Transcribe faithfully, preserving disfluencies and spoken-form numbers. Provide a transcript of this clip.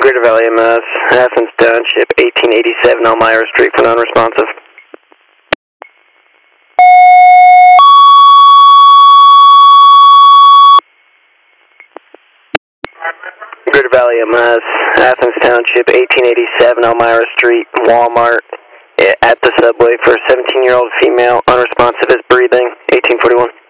Greater Valley M S, Athens Township, eighteen eighty-seven Elmira Street for non-responsive. Greater Valley M S, Athens Township, eighteen eighty-seven Elmira Street, Walmart, at the subway for a seventeen-year-old female, unresponsive, is breathing, eighteen forty-one.